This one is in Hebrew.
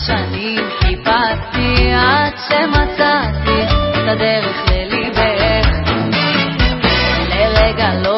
שנים חיפשתי עד שמצאתי את הדרך לליבך. לרגע לא